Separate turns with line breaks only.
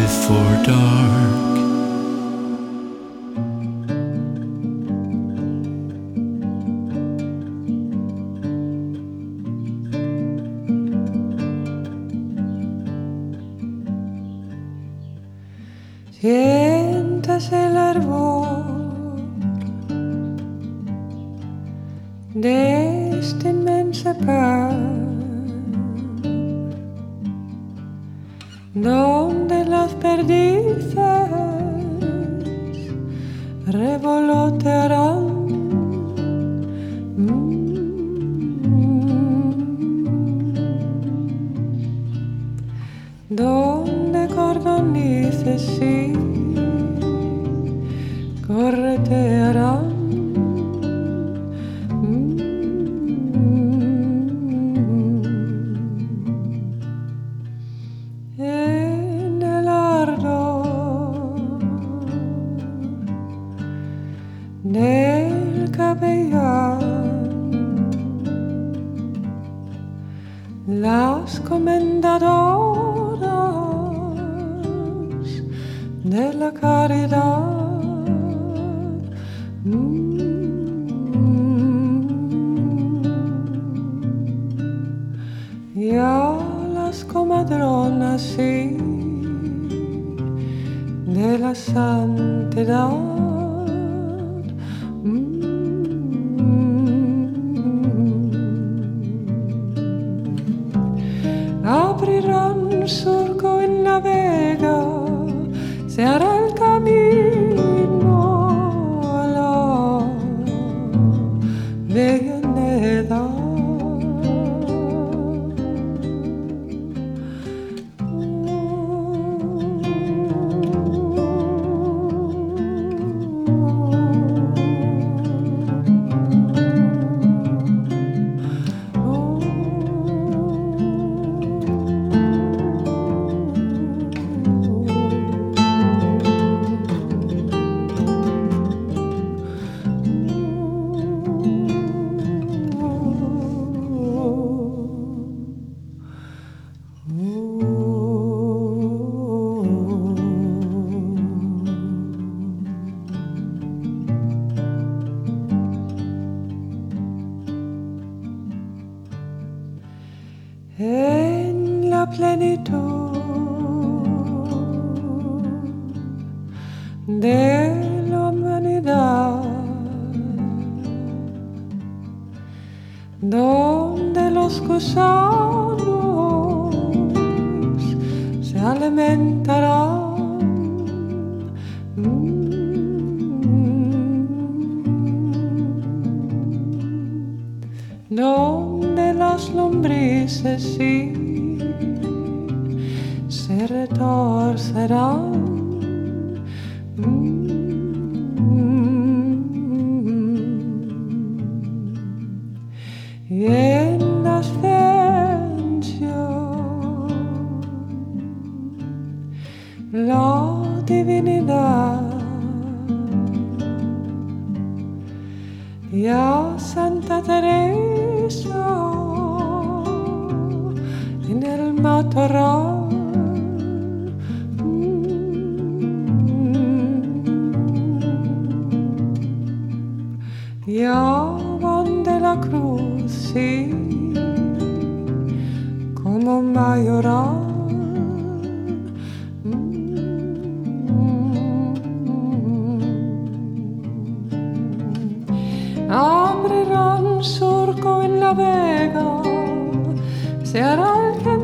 before dark.
Sientas el árbol de esta inmensa paz, donde las perdices revolotearán. Donde cordonices sí corretearán. En el ardor del capellán, las comendadoras de la caridad y a las comadronas sí de la santidad. Abrirán surco en la vega, se hará el camino a la Avellaneda. En la plenitud de la humanidad, donde los gusanos se alimentarán, donde las lombrices sí se retorcerán. Y en la ascensión la divinidad y a Santa Teresa en el matorral. Ya van de la cruz, sí, como mayoral. Abrirán surco en la vega, se hará el